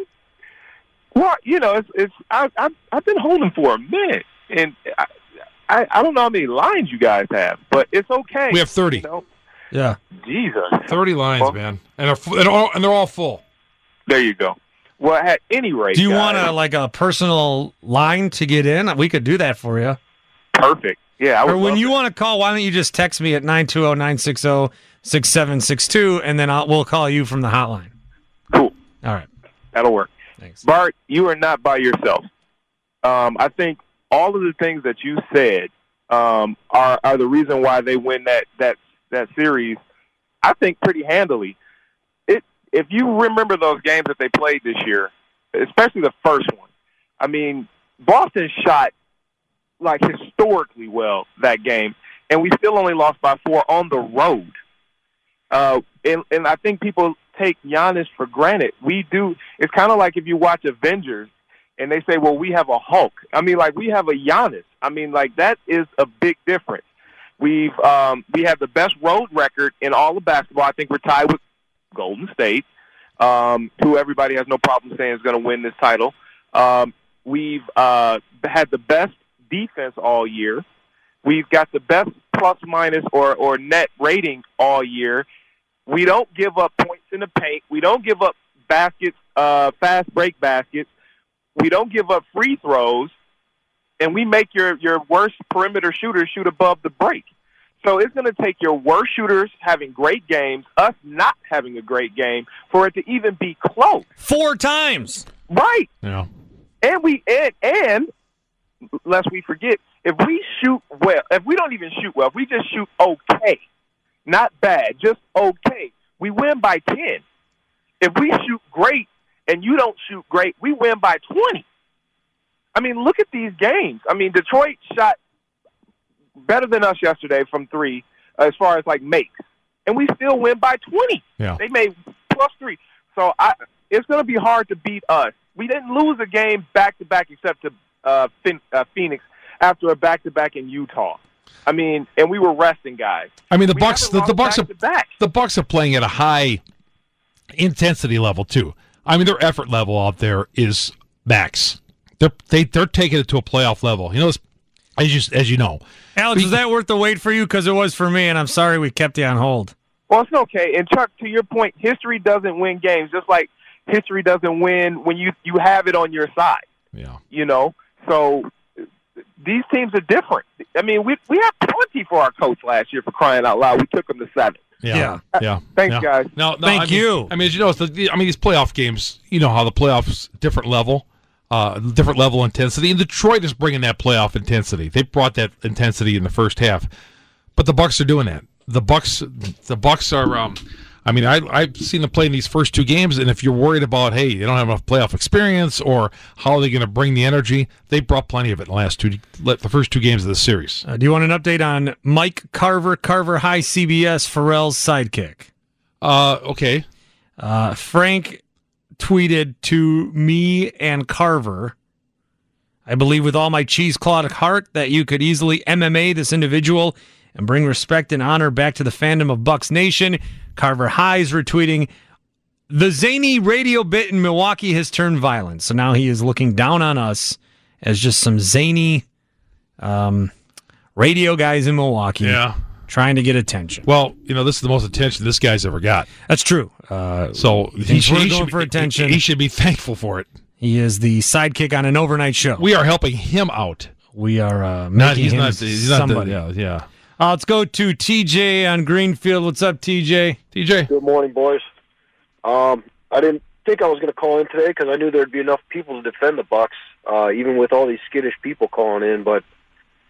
Well, you know, it's it's I, I I've been holding for a minute, and I, I I don't know how many lines you guys have, but it's okay. We have thirty. You know? Yeah. Jesus. Thirty lines, well, man, and they're, fu- and, all, and they're all full. There you go. Well, at any rate, Do you guys, want a like a personal line to get in? We could do that for you. Perfect. Yeah. I would or when love you it. want to call, why don't you just text me at nine two zero, nine six zero, six seven six two, and then I'll, we'll call you from the hotline. Cool. All right. That'll work. Thanks. Bart, you are not by yourself. Um, I think all of the things that you said um, are are the reason why they win that that that series. I think pretty handily. It if you remember those games that they played this year, especially the first one. I mean, Boston shot like historically well that game, and we still only lost by four on the road. Uh, and and I think people take Giannis for granted. We do. It's kind of like if you watch Avengers and they say, well, we have a Hulk. I mean, like, we have a Giannis. I mean, like, that is a big difference. We've um, we have the best road record in all of basketball. I think we're tied with Golden State, um, who everybody has no problem saying is going to win this title. Um, we've uh, had the best defense all year. We've got the best plus minus or, or net rating all year. We don't give up points in the paint. We don't give up baskets, uh, fast break baskets. We don't give up free throws. And we make your, your worst perimeter shooters shoot above the break. So it's going to take your worst shooters having great games, us not having a great game, for it to even be close. Four times. Right. Yeah. And we and, and lest we forget, if we shoot well, if we don't even shoot well, if we just shoot okay, not bad, just okay, we win by ten. If we shoot great and you don't shoot great, we win by twenty. I mean, look at these games. I mean, Detroit shot better than us yesterday from three as far as, like, makes. And we still win by twenty. Yeah. They made plus three. So I, it's going to be hard to beat us. We didn't lose a game back-to-back except to uh, Phin- uh, Phoenix after a back-to-back in Utah. I mean, and we were resting guys. I mean, the We Bucks. haven't The, the lost Bucks are back-to-back. the Bucks are playing at a high intensity level too. I mean, their effort level out there is max. They're they, they're taking it to a playoff level. You know, as you as you know, Alex, was that worth the wait for you? Because it was for me, and I'm sorry we kept you on hold. Well, it's okay. And, Chuck, to your point, history doesn't win games, just like history doesn't win when you, you have it on your side. Yeah. You know? So these teams are different. I mean, we we have plenty for our coach last year, for crying out loud. We took him to seven. Yeah, yeah. yeah. Thanks, yeah. guys. No, no, Thank I mean, you. I mean, as you know, it's the, I mean, these playoff games. You know how the playoffs different level, uh, different level intensity. And Detroit is bringing that playoff intensity. They brought that intensity in the first half, but the Bucks are doing that. The Bucks, the Bucks are. Um, I mean, I, I've seen them play in these first two games, and if you're worried about, hey, they don't have enough playoff experience, or how are they going to bring the energy, they brought plenty of it in the last two, the first two games of the series. Uh, do you want an update on Mike Carver, Carver High C B S, Pharrell's sidekick? Uh, okay. Uh, Frank tweeted to me and Carver, I believe with all my cheese-clawed heart that you could easily M M A this individual and bring respect and honor back to the fandom of Bucks Nation. Carver High's retweeting, the zany radio bit in Milwaukee has turned violent. So now he is looking down on us as just some zany um, radio guys in Milwaukee. Yeah. Trying to get attention. Well, you know, this is the most attention this guy's ever got. That's true. Uh, so he, he, should, he, going should, for attention. He, he should be thankful for it. He is the sidekick on an overnight show. We are helping him out. We are uh, making not, he's him not, he's not somebody. The, yeah, yeah. Uh, let's go to T J on Greenfield. What's up, T J? T J. Good morning, boys. Um, I didn't think I was going to call in today because I knew there'd be enough people to defend the Bucks, uh, even with all these skittish people calling in. But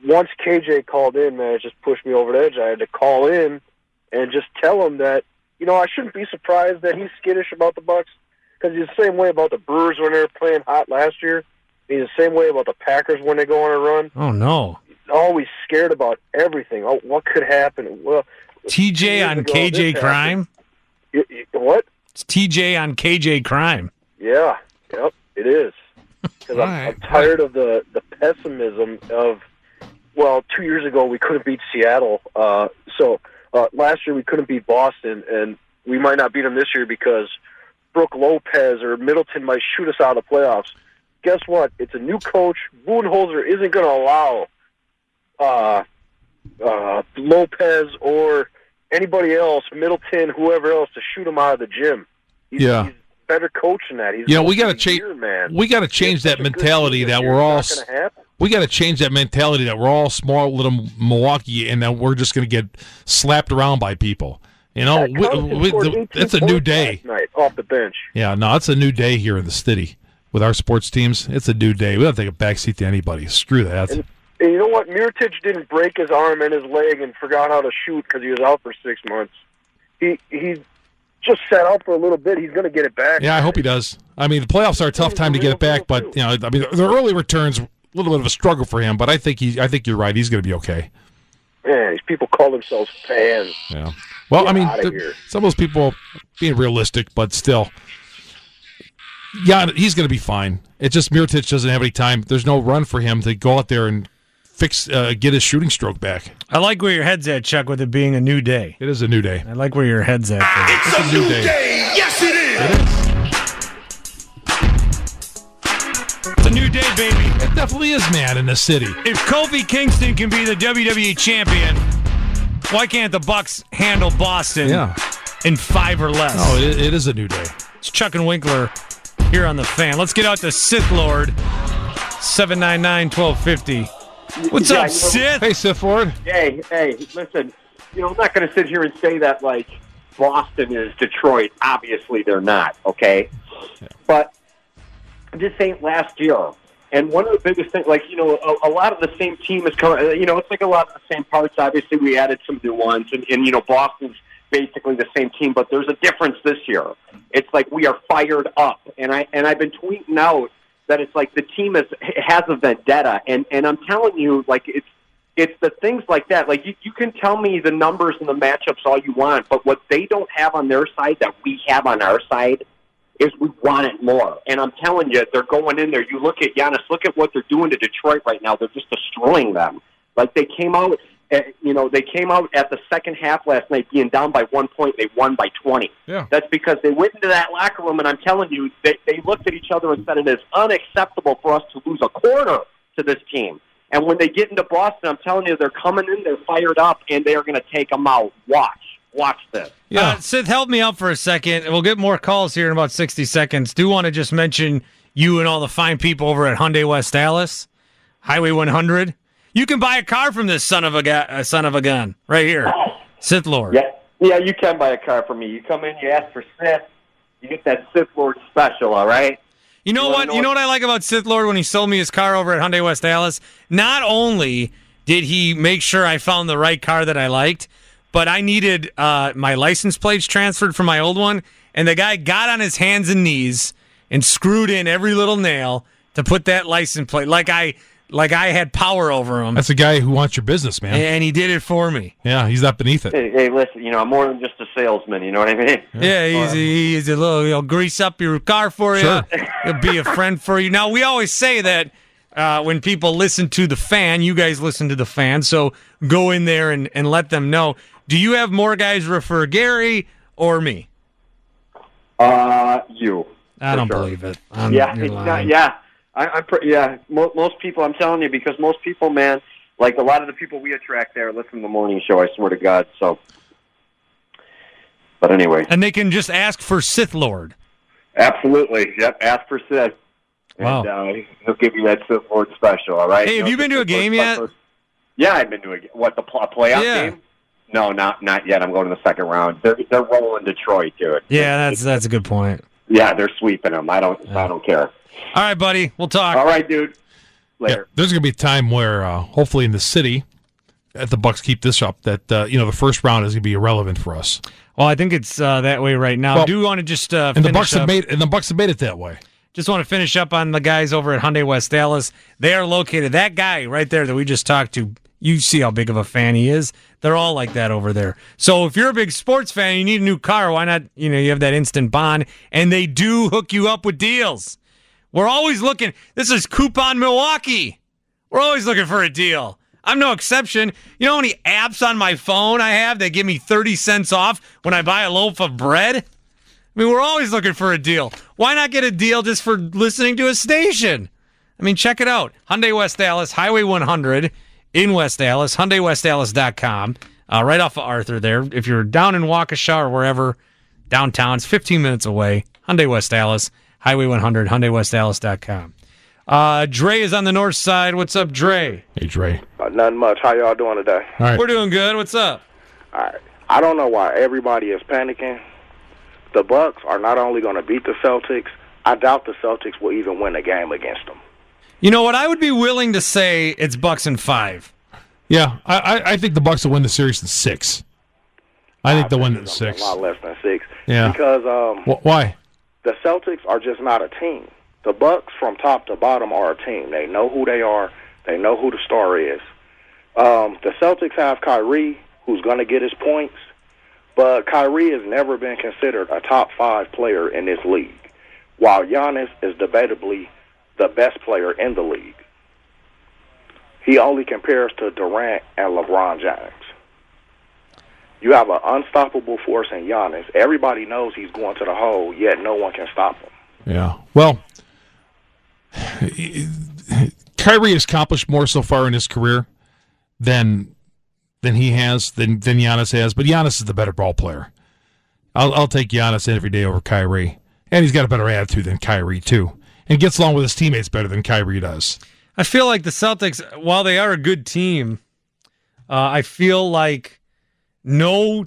once K J called in, man, it just pushed me over the edge. I had to call in and just tell him that, you know, I shouldn't be surprised that he's skittish about the Bucks, because he's the same way about the Brewers when they were playing hot last year. He's the same way about the Packers when they go on a run. Oh, no. He's always scared about everything. Oh, what could happen? Well, T J on ago, K J this Crime? You, you, what? It's T J on K J Crime. Yeah, yep, it is. Because I'm, right. I'm tired of the, the pessimism of, well, two years ago we couldn't beat Seattle. Uh, so uh, last year we couldn't beat Boston, and we might not beat them this year because Brooke Lopez or Middleton might shoot us out of the playoffs. Guess what? It's a new coach. Budenholzer isn't going to allow uh, uh, Lopez or anybody else, Middleton, whoever else, to shoot him out of the gym. He's, Yeah. he's better coach than that. He's You know, we got gotta change. We got to change that mentality that we're all. It's not gonna happen. We got to change that mentality that we're all small little Milwaukee, and that we're just going to get slapped around by people. You know, Yeah, we, Collison we, scored the, eighteen it's a new points day. last night off the bench. Yeah, no, it's a new day here in the city with our sports teams. It's a new day. We don't take a backseat to anybody. Screw that. And, and you know what? Mirotic didn't break his arm and his leg and forgot how to shoot because he was out for six months. He he just sat out for a little bit. He's going to get it back. Yeah, I hope he does. I mean, the playoffs are a tough time to get it back, but you know, I mean, the early returns a little bit of a struggle for him. But I think he, I think you're right. He's going to be okay. Man, these people call themselves fans. Yeah. Well, Get I mean, outta th- here. some of those people being realistic, but still, yeah, he's going to be fine. It's just Mirotic doesn't have any time. There's no run for him to go out there and fix, uh, get his shooting stroke back. I like where your head's at, Chuck, with it being a new day. It is a new day. I like where your head's at. It's, a, new day. Yes, it is. It's a new day, baby. It definitely is, man, in the city. If Kofi Kingston can be the W W E champion, why can't the Bucks handle Boston Yeah. in five or less? Oh, it, it is a new day. It's Chuck and Winkler here on The Fan. Let's get out to Sith Lord, seven nine nine, one two five zero. What's Yeah, up, you know- Sith? Hey, Sith Lord. Hey, hey, listen, you know, I'm not going to sit here and say that, like, Boston is Detroit. Obviously, they're not, okay? But this ain't last year. And one of the biggest things, like, you know, a, a lot of the same team is coming, you know, it's like a lot of the same parts. Obviously, we added some new ones, and, and you know, Boston's basically the same team, but there's a difference this year. It's like we are fired up. And, I, and I've been tweeting out that it's like the team is, has a vendetta. And, and I'm telling you, like, it's, it's the things like that. Like, you, you can tell me the numbers and the matchups all you want, but what they don't have on their side that we have on our side is we want it more. And I'm telling you, they're going in there. You look at Giannis, look at what they're doing to Detroit right now. They're just destroying them. Like, they came out, at, you know, they came out at the second half last night being down by one point. They won by twenty. Yeah. That's because they went into that locker room, and I'm telling you, they, they looked at each other and said, it is unacceptable for us to lose a quarter to this team. And when they get into Boston, I'm telling you, they're coming in, they're fired up, and they're going to take them out. Watch. Watch this. Uh, Sith, help me out for a second. We'll get more calls here in about sixty seconds. Do want to just mention you and all the fine people over at Hyundai West Dallas, Highway one hundred. You can buy a car from this son of a, gu- uh, son of a gun right here. Sith Lord. Yeah, yeah, you can buy a car from me. You come in, you ask for Sith, you get that Sith Lord special, all right? You know You wanna what? know You know what- what I like about Sith Lord when he sold me his car over at Hyundai West Dallas? Not only did he make sure I found the right car that I liked, but I needed uh, my license plates transferred from my old one, and the guy got on his hands and knees and screwed in every little nail to put that license plate like I like I had power over him. That's a guy who wants your business, man. And he did it for me. Yeah, he's not beneath it. Hey, hey, listen, you know, I'm more than just a salesman, you know what I mean? Yeah, he's, he's a little, he'll grease up your car for you. Sure. He'll be a friend for you. Now, we always say that uh, when people listen to the fan, you guys listen to the fan, so go in there and, and let them know. Do you have more guys refer Gary or me? Uh, you. I for don't sure. believe it. I'm, yeah, you're it's lying. not, yeah. I, I'm pre- yeah. Mo- most people, I'm telling you, because most people, man, like a lot of the people we attract there, listen to the morning show. I swear to God. So, but anyway, And they can just ask for Sith Lord. absolutely. Yep. Ask for Sith. Wow. And uh, he'll give you that Sith Lord special. All right. Hey, have know, you been to a Sith Lord game yet? special. Yeah, I've been to a what the pl- playoff Yeah. game. No, not not yet. I'm going to the second round. They're they're rolling Detroit, dude. Yeah, that's that's a good point. Yeah, they're sweeping them. I don't I don't care. All right, buddy. We'll talk. All right, dude. Later. Yeah, there's going to be a time where, uh, hopefully in the city, if the Bucks keep this up, that uh, you know the first round is going to be irrelevant for us. Well, I think it's uh, that way right now. Well, I do want to just uh, and the finish Bucks up. have made and the Bucks have made it that way. Just want to finish up on the guys over at Hyundai West Dallas. They are located. That guy right there that we just talked to, you see how big of a fan he is. They're all like that over there. So if you're a big sports fan, you need a new car. Why not? You know, you have that instant bond, and they do hook you up with deals. We're always looking. This is Coupon Milwaukee. We're always looking for a deal. I'm no exception. You know how many apps on my phone I have that give me thirty cents off when I buy a loaf of bread? I mean, we're always looking for a deal. Why not get a deal just for listening to a station? I mean, check it out. Hyundai West Dallas, Highway one hundred in West Dallas, Hyundai West Dallas dot com, uh, right off of Arthur there. If you're down in Waukesha or wherever, downtown, it's fifteen minutes away. Hyundai West Dallas, Highway one hundred, Hyundai West Dallas dot com. Uh, Dre is on the north side. What's up, Dre? Hey, Dre. Uh, nothing much. How y'all doing today? All right. We're doing good. What's up? All right. I don't know why everybody is panicking. The Bucks are not only going to beat the Celtics, I doubt the Celtics will even win a game against them. You know what? I would be willing to say it's Bucks in five. Yeah, I, I, I think the Bucks will win the series in six. I think I they'll think win in it's six. A lot less than six. Yeah. Because um, Wh- why? the Celtics are just not a team. The Bucks, from top to bottom, are a team. They know who they are. They know who the star is. Um, the Celtics have Kyrie, who's going to get his points, but Kyrie has never been considered a top five player in this league, while Giannis is debatably the best player in the league. He only compares to Durant and LeBron James. You have an unstoppable force in Giannis. Everybody knows he's going to the hole, yet no one can stop him. Yeah. Well, Kyrie has accomplished more so far in his career than than he has, than than Giannis has. But Giannis is the better ball player. I'll I'll take Giannis every day over Kyrie, and he's got a better attitude than Kyrie too, and gets along with his teammates better than Kyrie does. I feel like the Celtics, while they are a good team, uh, I feel like no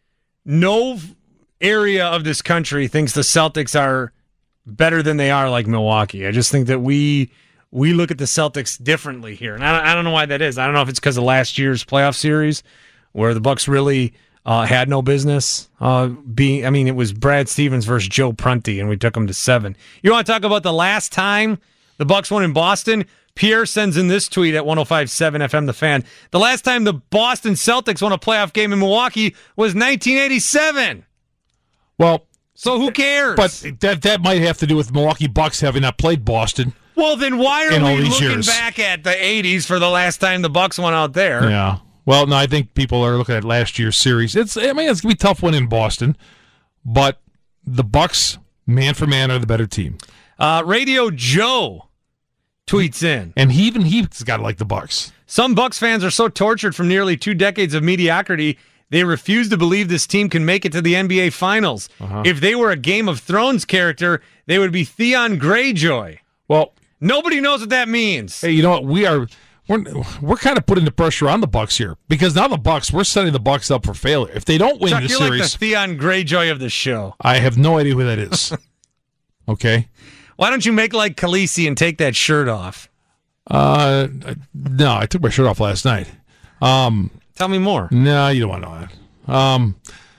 no area of this country thinks the Celtics are better than they are like Milwaukee. I just think that we we look at the Celtics differently here, and I don't, I don't know why that is. I don't know if it's because of last year's playoff series where the Bucks really uh, had no business uh, being. I mean, it was Brad Stevens versus Joe Prunty, and we took them to seven. You want to talk about the last time the Bucks won in Boston? Pierre sends in this tweet at one oh five point seven F M The Fan. The last time the Boston Celtics won a playoff game in Milwaukee was nineteen eighty-seven. Well, so who cares? But that that might have to do with Milwaukee Bucks having not played Boston. Well, then why are in all we these looking years. back at the eighties for the last time the Bucks went out there? Yeah. Well, no, I think people are looking at last year's series. It's I mean it's gonna be a tough one in Boston, but the Bucks, man for man, are the better team. Uh, Radio Joe tweets in, and he even he's got to like the Bucks. Some Bucks fans are so tortured from nearly two decades of mediocrity, they refuse to believe this team can make it to the N B A Finals. Uh-huh. If they were a Game of Thrones character, they would be Theon Greyjoy. Well, nobody knows what that means. Hey, you know what? We are we're we're kind of putting the pressure on the Bucks here because now the Bucks we're setting the Bucks up for failure. If they don't win Chuck, the you're series, like the Theon Greyjoy of the show. I have no idea who that is. Okay. Why don't you make like Khaleesi and take that shirt off? Uh, no, I took my shirt off last night. Um, Tell me more. No, you don't want to know that. Um,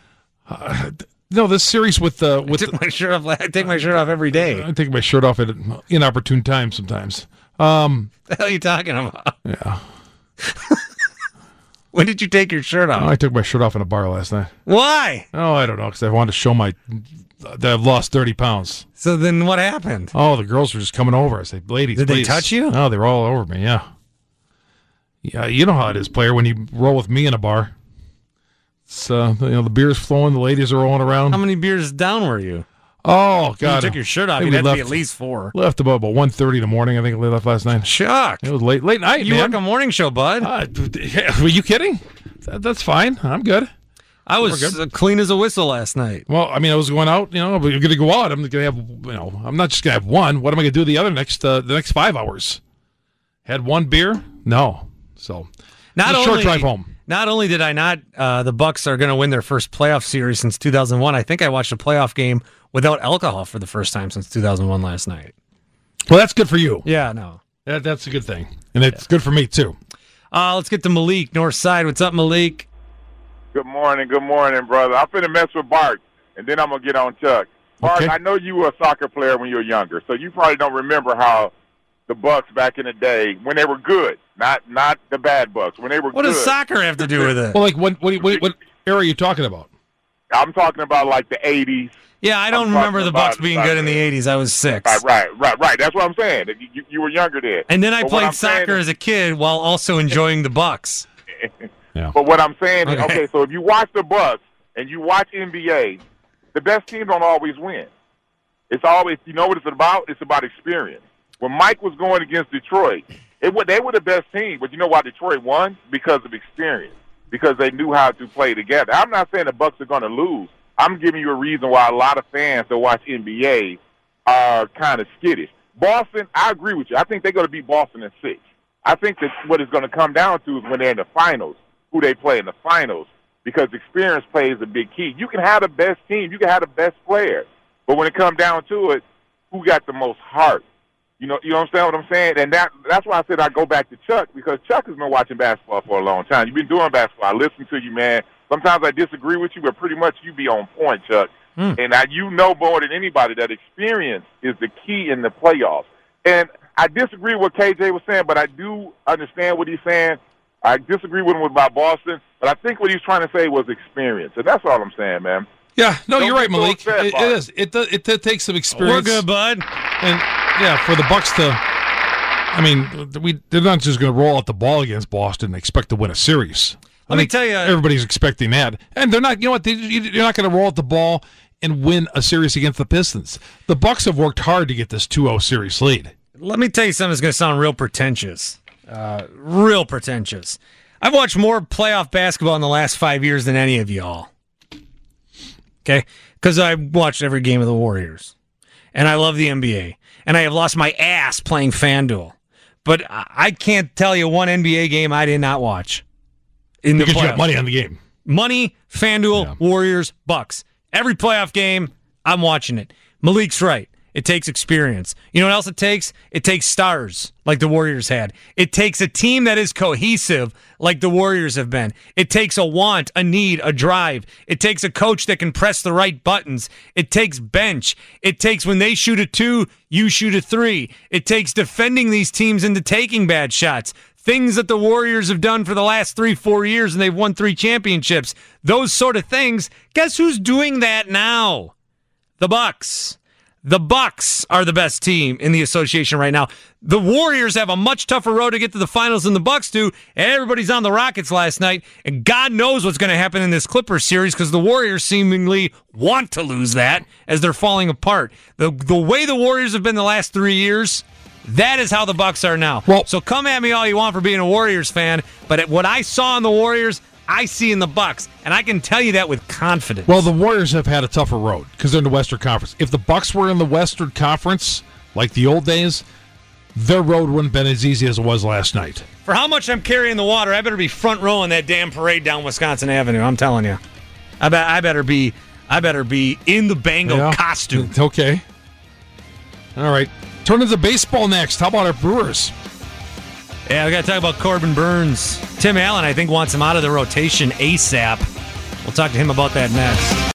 uh, no, this series with uh, with I took my shirt off. I take my shirt off every day. I take my shirt off at inopportune times sometimes. Um, what the hell are you talking about? Yeah. When did you take your shirt off? Oh, I took my shirt off in a bar last night. Why? Oh, I don't know, because I wanted to show my that I've lost thirty pounds. So then what happened? Oh, the girls were just coming over. I said, ladies, Did they please. touch you? Oh, they were all over me, yeah. Yeah, you know how it is, player, when you roll with me in a bar. It's, uh, you know, the beer's flowing, the ladies are rolling around. How many beers down were you? Oh, God. When you took your shirt off, I think you'd we have to be left- at least four. Left about, about one thirty in the morning, I think we left last night. Chuck. It was late late night, You man. work a morning show, bud. Uh, were you kidding? That, that's fine. I'm good. I We're was good. uh, clean as a whistle last night. Well, I mean, I was going out, you know, we're going to go out. I'm going to have, you know, I'm not just going to have one. What am I going to do the other next, uh, the next five hours? Had one beer? No. So, Not it's a only, short drive home. Not only did I not, uh, the Bucks are going to win their first playoff series since two thousand one. I think I watched a playoff game without alcohol for the first time since two thousand one last night. Well, that's good for you. Yeah, no. That, that's a good thing. And it's good for me, too. Uh, let's get to Malik, North Side. What's up, Malik? Good morning, good morning, brother. I'm finna mess with Bart, and then I'm gonna get on Chuck. Bart, Okay. I know you were a soccer player when you were younger, so you probably don't remember how the Bucks back in the day, when they were good, not not the bad Bucks, when they were What good. does soccer have to do with it? Well, like, what, what, what, what era are you talking about? I'm talking about like the eighties. Yeah, I don't I'm remember talking the Bucks about being soccer. good in the eighties. I was six. Right, right, right, right. That's what I'm saying. You, you, you were younger then. And then I But what played I'm saying soccer is- as a kid while also enjoying the Bucks. But what I'm saying is, Okay. okay, so if you watch the Bucks and you watch N B A, the best teams don't always win. It's always, you know what it's about? It's about experience. When Mike was going against Detroit, it were, they were the best team, but you know why Detroit won? Because of experience, because they knew how to play together. I'm not saying the Bucks are going to lose. I'm giving you a reason why a lot of fans that watch N B A are kind of skittish. Boston, I agree with you. I think they're going to beat Boston in six. I think that what it's going to come down to is when they're in the finals, who they play in the finals, because experience plays a big key. You can have the best team, you can have the best player, but when it comes down to it, who got the most heart? You know, you understand what I'm saying? And that that's why I said I go back to Chuck, because Chuck has been watching basketball for a long time. You've been doing basketball. I listen to you, man. Sometimes I disagree with you, but pretty much you be on point, Chuck. Mm. And I, you know more than anybody that experience is the key in the playoffs. And I disagree with what K J was saying, but I do understand what he's saying. I disagree with him about Boston, but I think what he's trying to say was experience, and that's all I'm saying, man. Yeah, no, Don't you're right, get so Malik. upset, It, it Bart. is. It, does, it, it takes some experience. We're good, bud. And, yeah, for the Bucks to, I mean, we they're not just going to roll out the ball against Boston and expect to win a series. Let I me think tell you- everybody's expecting that. And they're not, you know what, they, you're not going to roll out the ball and win a series against the Pistons. The Bucks have worked hard to get this two oh series lead. Let me tell you something that's going to sound real pretentious. Uh, real pretentious. I've watched more playoff basketball in the last five years than any of y'all. Okay? Because I watched every game of the Warriors. And I love the N B A. And I have lost my ass playing FanDuel. But I I can't tell you one N B A game I did not watch. In the Because you got playoffs. money on the game. Money, FanDuel, Warriors, Bucks. Every playoff game, I'm watching it. Malik's right. It takes experience. You know what else it takes? It takes stars, like the Warriors had. It takes a team that is cohesive, like the Warriors have been. It takes a want, a need, a drive. It takes a coach that can press the right buttons. It takes bench. It takes when they shoot a two, you shoot a three. It takes defending these teams into taking bad shots. Things that the Warriors have done for the last three, four years, and they've won three championships. Those sort of things. Guess who's doing that now? The Bucks. The Bucks are the best team in the association right now. The Warriors have a much tougher road to get to the finals than the Bucks do. Everybody's on the Rockets last night, and God knows what's going to happen in this Clippers series because the Warriors seemingly want to lose that as they're falling apart. The the way the Warriors have been the last three years, that is how the Bucks are now. Well, so come at me all you want for being a Warriors fan, but what I saw in the Warriors, I see in the Bucks, and I can tell you that with confidence. Well, the Warriors have had a tougher road because they're in the Western Conference. If the Bucks were in the Western Conference, like the old days, their road wouldn't have been as easy as it was last night. For how much I'm carrying the water, I better be front row in that damn parade down Wisconsin Avenue. I'm telling you, I bet I better be I better be in the Bango Yeah. costume. Okay. All right. Turn into baseball next. How about our Brewers? Yeah, we got to talk about Corbin Burns. Tim Allen, I think, wants him out of the rotation ASAP. We'll talk to him about that next.